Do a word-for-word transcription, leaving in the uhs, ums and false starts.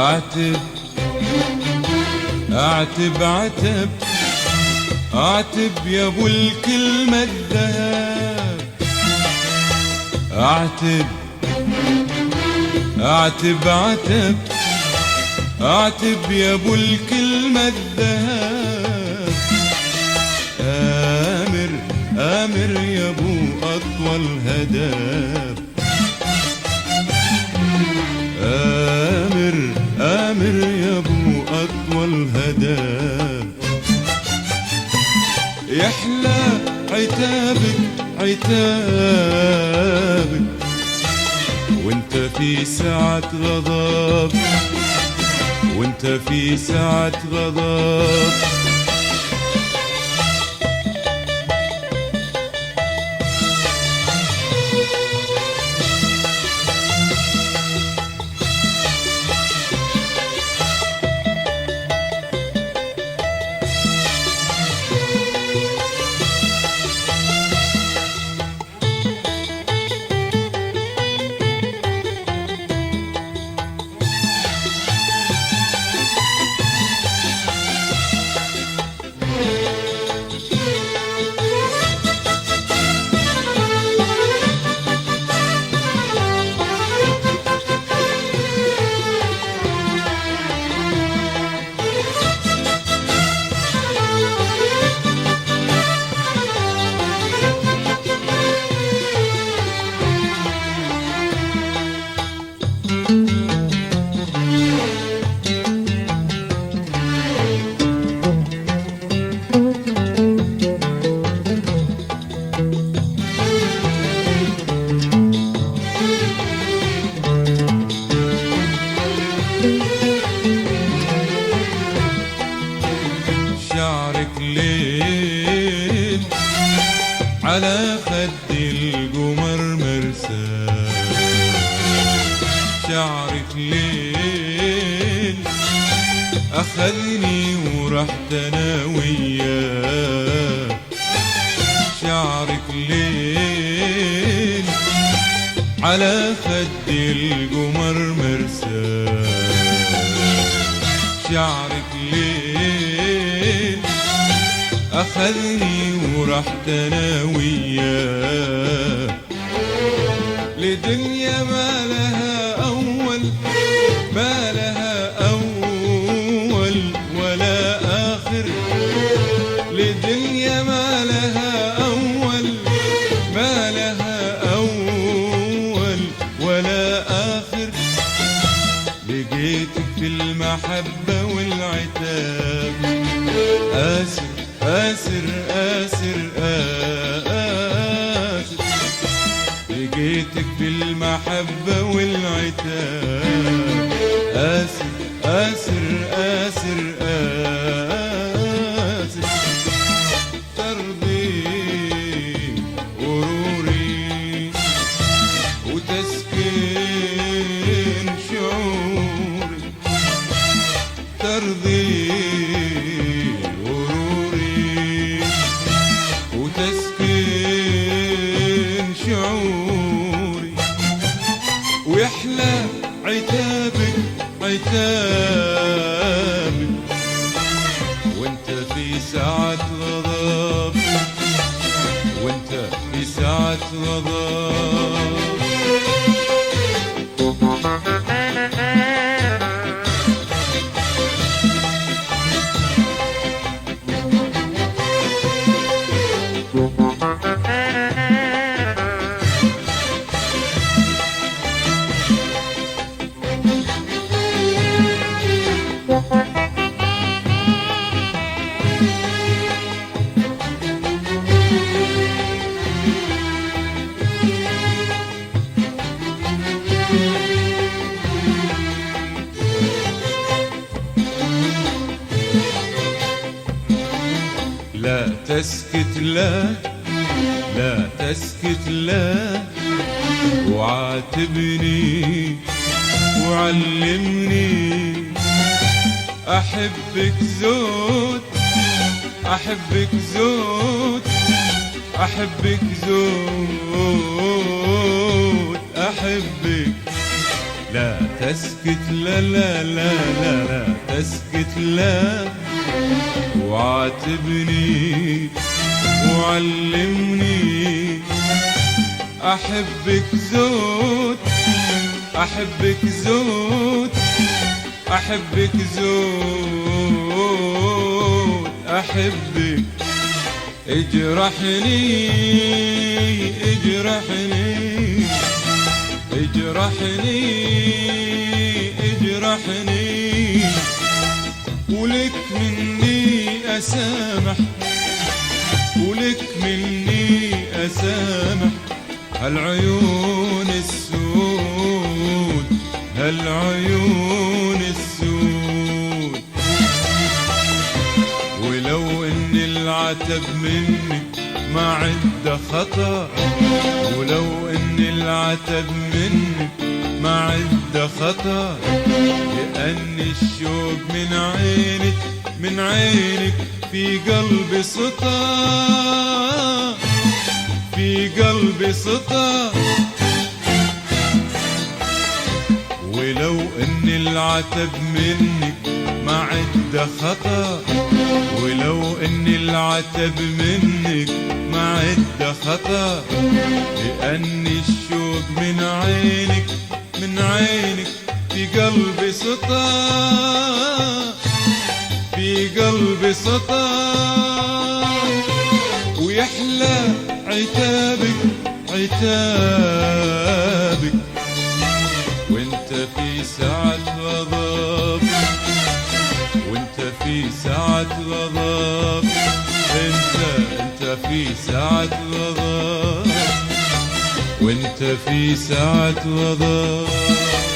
اعتب اعتب عتب اعتب يا ابو الكلمة الذهب. اعتب اعتب عتب اعتب يا ابو الكلمة الذهب. امر امر يا ابو اطول هداب. امر امر يا ابو اطول هداب. يحلى عتابك عتابك وانت في ساعة غضب، وانت في ساعة غضب. شعرك ليل على خد القمر مرساه. شعرك ليل أخذني ورحت أنا وياه. شعرك ليل على خد القمر مرساه. شعرك ليل أخذني ورحت أنا وياه لدنيا ما لها أول، ما لها أول ولا آخر. لدنيا ما لها أول، ما لها أول ولا آخر. لقيتك في المحبة والعتاب آسر آسر آسر آسر. لقيتك في المحبة والعتاب آسر آسر آسر آسر. ترضي غروري وتسكن شعوري. ترضي وتسكن شعوري. ويحلى عتابك عتابك وانت في ساعة غضب، وانت في ساعة غضب. لا تسكت لا لا تسكت لا وعاتبني وعلمني أحبك زود، أحبك زود، أحبك زود، أحبك لا تسكت، لا لا لا لا لا تسكت، لا وعاتبني وعلمني أحبك زود، أحبك زود، أحبك زود، أحبك. اجرحني اجرحني اجرحني اجرحني ولك مني أسامح، ولك مني أسامح. هالعيون السود، هالعيون السود. ولو ان العتب منك ما عنده خطأ، ولو ان العتب منك ما عنده خطأ، لأن الشوق من عينك من عينك في قلبي سطى، في قلبي سطى. ولو ان العتب منك ما عنده خطأ، ولو ان العتب منك ما عنده خطأ، لأن الشوق من عينك من عينك في قلبي سطى، في قلبي سطى. ويحلى عتابك عتابك وانت في ساعة غضب، وانت في ساعة غضب، انت انت في ساعة غضب، وانت في ساعة غضب.